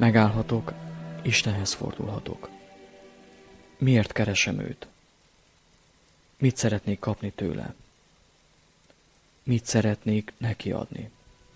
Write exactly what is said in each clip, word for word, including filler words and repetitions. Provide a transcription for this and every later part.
Megállhatok, Istenhez fordulhatok. Miért keresem őt? Mit szeretnék kapni tőle? Mit szeretnék neki adni?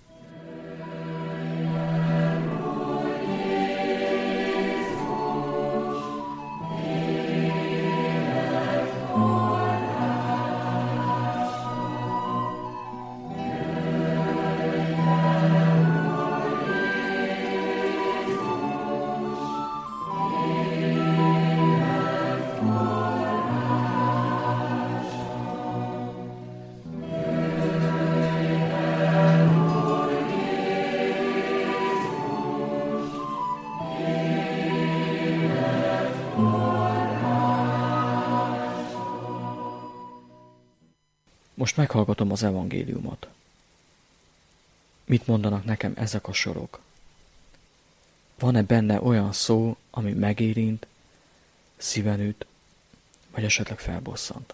Most meghallgatom az evangéliumot. Mit mondanak nekem ezek a sorok? Van-e benne olyan szó, ami megérint, szíven üt, vagy esetleg felbosszant?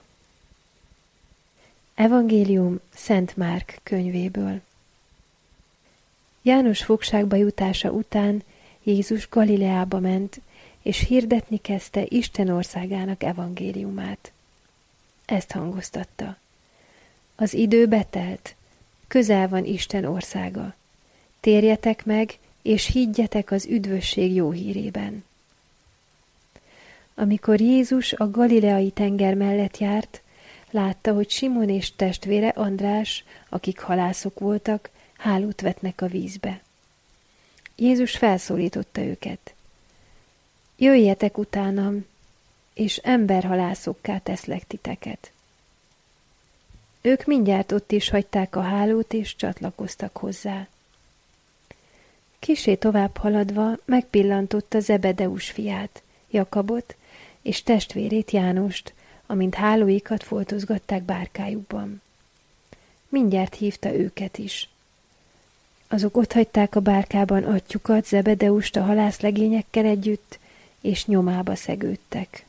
Evangélium Szent Márk könyvéből. János fogságba jutása után Jézus Galileába ment, és hirdetni kezdte Isten országának evangéliumát. Ezt hangoztatta. Az idő betelt, közel van Isten országa. Térjetek meg, és higgyetek az üdvösség jó hírében. Amikor Jézus a galileai tenger mellett járt, látta, hogy Simon és testvére András, akik halászok voltak, hálót vetnek a vízbe. Jézus felszólította őket. Jöjjetek utánam, és emberhalászokká teszlek titeket. Ők mindjárt ott is hagyták a hálót, és csatlakoztak hozzá. Kissé tovább haladva megpillantotta Zebedeus fiát, Jakabot, és testvérét Jánost, amint hálóikat foltozgatták bárkájukban. Mindjárt hívta őket is. Azok otthagyták a bárkában atyjukat, Zebedeust a halászlegényekkel együtt, és nyomába szegődtek.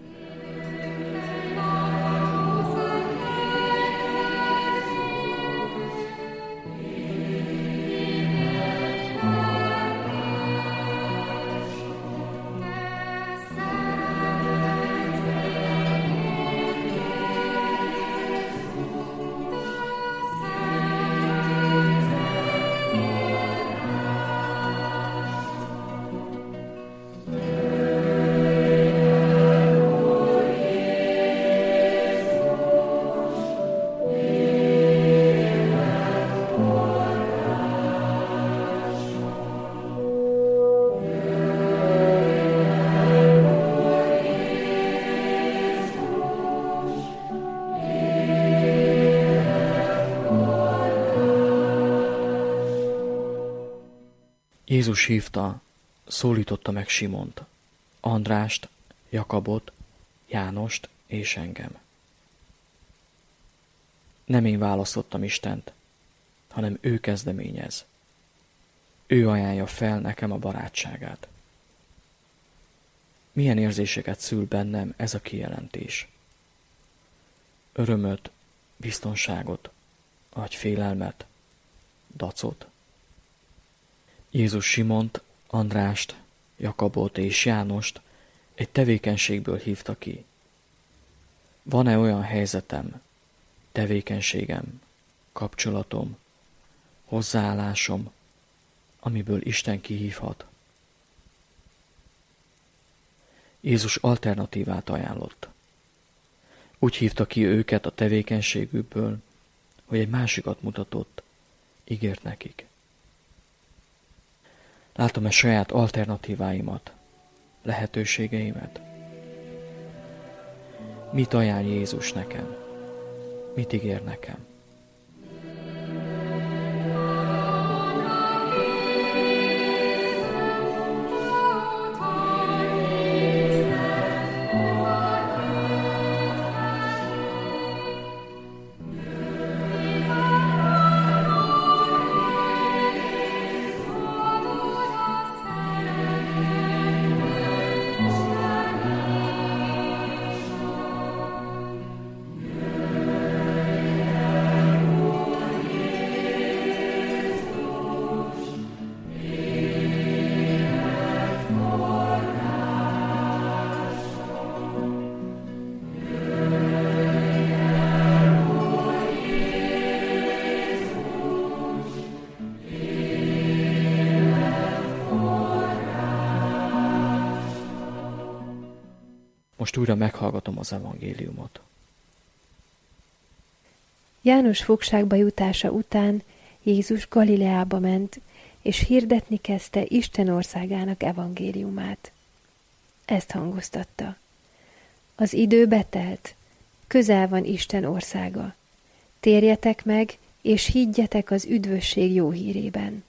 Jézus hívta, szólította meg Simont, Andrást, Jakabot, Jánost és engem. Nem én választottam Istent, hanem ő kezdeményez. Ő ajánlja fel nekem a barátságát. Milyen érzéseket szül bennem ez a kijelentés? Örömöt, biztonságot, vagy félelmet, dacot? Jézus Simont, Andrást, Jakabot és Jánost egy tevékenységből hívta ki. Van-e olyan helyzetem, tevékenységem, kapcsolatom, hozzáállásom, amiből Isten kihívhat? Jézus alternatívát ajánlott. Úgy hívta ki őket a tevékenységükből, hogy egy másikat mutatott, ígért nekik. Látom-e saját alternatíváimat, lehetőségeimet? Mit ajánl Jézus nekem? Mit ígér nekem? újra meghallgatom az evangéliumot. János fogságba jutása után Jézus Galileába ment, és hirdetni kezdte Isten országának evangéliumát. Ezt hangoztatta. Az idő betelt, közel van Isten országa. Térjetek meg, és higgyetek az üdvösség jó hírében.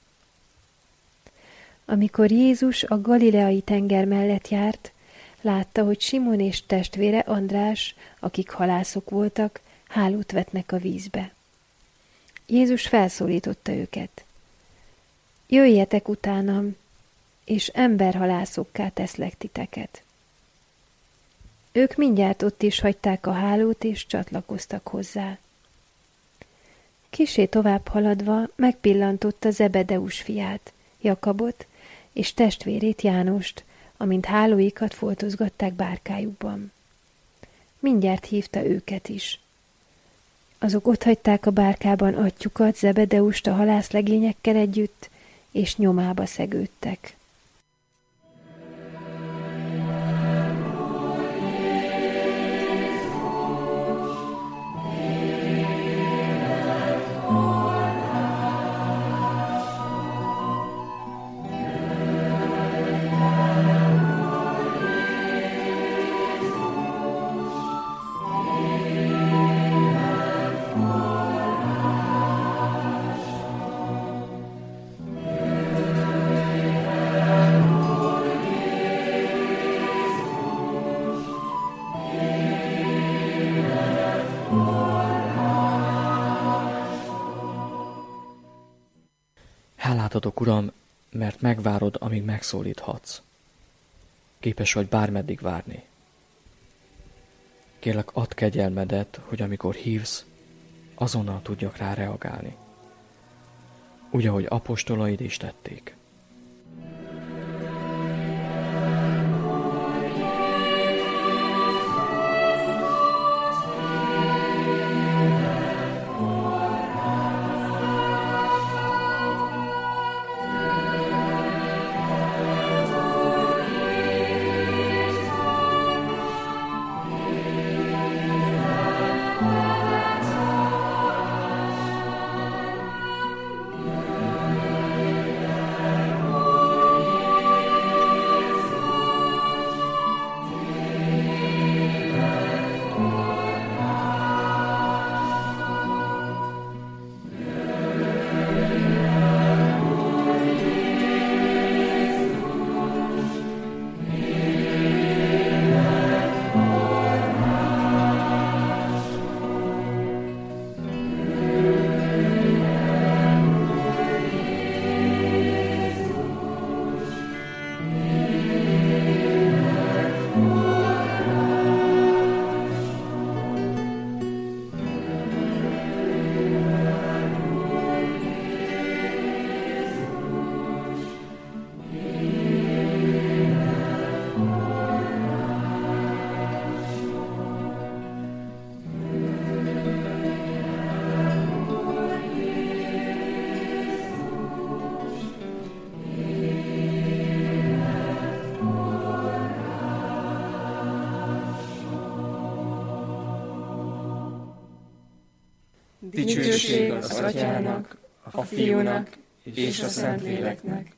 Amikor Jézus a galileai tenger mellett járt, látta, hogy Simon és testvére András, akik halászok voltak, hálót vetnek a vízbe. Jézus felszólította őket. Jöjjetek utánam, és emberhalászokká teszlek titeket. Ők mindjárt ott is hagyták a hálót, és csatlakoztak hozzá. Kissé tovább haladva megpillantotta Zebedeus fiát, Jakabot, és testvérét Jánost, amint hálóikat foltozgatták bárkájukban. Mindjárt hívta őket is. Azok otthagyták a bárkában atyjukat, Zebedeust a halászlegényekkel együtt, és nyomába szegődtek. Hálát adok, Uram, mert megvárod, amíg megszólíthatsz. Képes vagy bármeddig várni. Kérlek, add kegyelmedet, hogy amikor hívsz, azonnal tudjak rá reagálni. Úgy, ahogy apostolaid is tették. Dicsőség az Atyának, a Fiúnak és a Szentléleknek,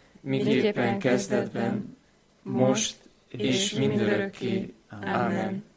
miképpen kezdetben, most és mindörökké. Amen.